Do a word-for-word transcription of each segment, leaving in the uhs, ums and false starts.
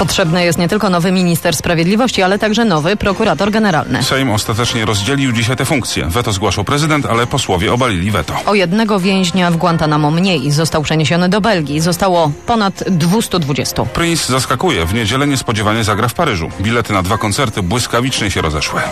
Potrzebny jest nie tylko nowy minister sprawiedliwości, ale także nowy prokurator generalny. Sejm ostatecznie rozdzielił dzisiaj te funkcje. Weto zgłaszał prezydent, ale posłowie obalili weto. O jednego więźnia w Guantanamo mniej został przeniesiony do Belgii. Zostało ponad dwieście dwadzieścia. Prince zaskakuje. W niedzielę niespodziewanie zagra w Paryżu. Bilety na dwa koncerty błyskawicznie się rozeszły.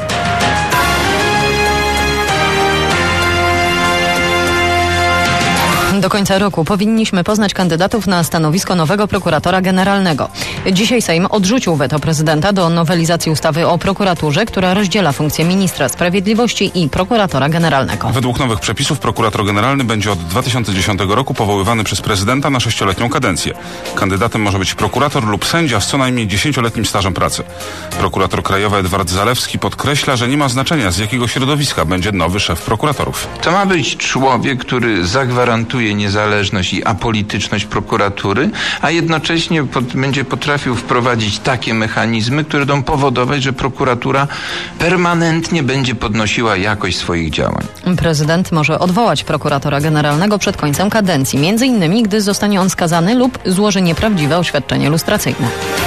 Do końca roku powinniśmy poznać kandydatów na stanowisko nowego prokuratora generalnego. Dzisiaj Sejm odrzucił weto prezydenta do nowelizacji ustawy o prokuraturze, która rozdziela funkcję ministra sprawiedliwości i prokuratora generalnego. Według nowych przepisów prokurator generalny będzie od dwa tysiące dziesiątego roku powoływany przez prezydenta na sześcioletnią kadencję. Kandydatem może być prokurator lub sędzia z co najmniej dziesięcioletnim stażem pracy. Prokurator krajowy Edward Zalewski podkreśla, że nie ma znaczenia, z jakiego środowiska będzie nowy szef prokuratorów. To ma być człowiek, który zagwarantuje niezależność i apolityczność prokuratury, a jednocześnie pod, będzie potrafił wprowadzić takie mechanizmy, które będą powodować, że prokuratura permanentnie będzie podnosiła jakość swoich działań. Prezydent może odwołać prokuratora generalnego przed końcem kadencji, między innymi gdy zostanie on skazany lub złoży nieprawdziwe oświadczenie lustracyjne.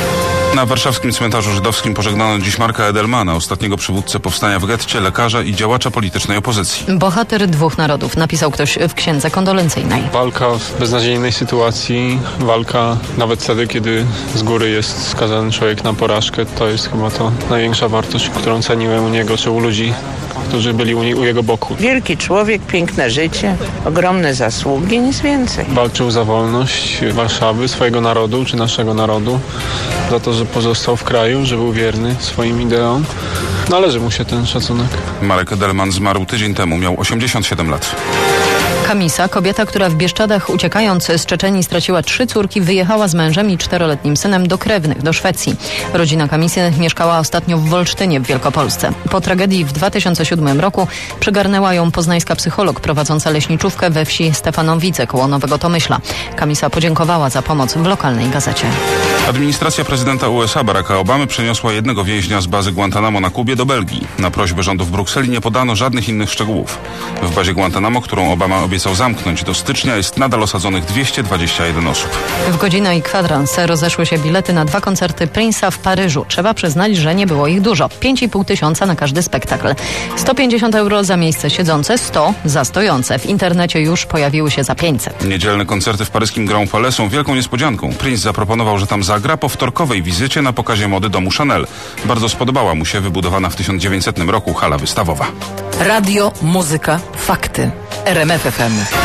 Na warszawskim cmentarzu żydowskim pożegnano dziś Marka Edelmana, ostatniego przywódcę powstania w getcie, lekarza i działacza politycznej opozycji. Bohater dwóch narodów, napisał ktoś w księdze kondolencyjnej. Walka w beznadziejnej sytuacji, walka nawet wtedy, kiedy z góry jest skazany człowiek na porażkę, to jest chyba to największa wartość, którą ceniłem u niego, czy u ludzi, którzy byli u, nie, u jego boku. Wielki człowiek, piękne życie, ogromne zasługi, nic więcej. Walczył za wolność Warszawy, swojego narodu, czy naszego narodu, za to, że pozostał w kraju, że był wierny swoim ideom. Należy mu się ten szacunek. Marek Edelman zmarł tydzień temu, miał osiemdziesiąt siedem lat. Kamisa, kobieta, która w Bieszczadach uciekając z Czeczenii straciła trzy córki, wyjechała z mężem i czteroletnim synem do krewnych, do Szwecji. Rodzina Kamisy mieszkała ostatnio w Wolsztynie w Wielkopolsce. Po tragedii w dwa tysiące siódmym roku przygarnęła ją poznańska psycholog prowadząca leśniczówkę we wsi Stefanowice koło Nowego Tomyśla. Kamisa podziękowała za pomoc w lokalnej gazecie. Administracja prezydenta U S A Baracka Obamy przeniosła jednego więźnia z bazy Guantanamo na Kubie do Belgii. Na prośbę rządu w Brukseli nie podano żadnych innych szczegółów. W bazie Guantanamo, którą Obama obiecał zamknąć do stycznia, jest nadal osadzonych dwieście dwadzieścia jeden osób. W godzinę i kwadrans rozeszły się bilety na dwa koncerty Prince'a w Paryżu. Trzeba przyznać, że nie było ich dużo. pięć i pół tysiąca na każdy spektakl. sto pięćdziesiąt euro za miejsce siedzące, sto za stojące. W internecie już pojawiły się za pięćset. Niedzielne koncerty w paryskim Grand Palais są wielką niespodzianką. Prince zaproponował, że tam zagra po wtorkowej wizycie na pokazie mody domu Chanel. Bardzo spodobała mu się wybudowana w tysiąc dziewięćsetnym roku hala wystawowa. Radio, muzyka, fakty. R M F F M.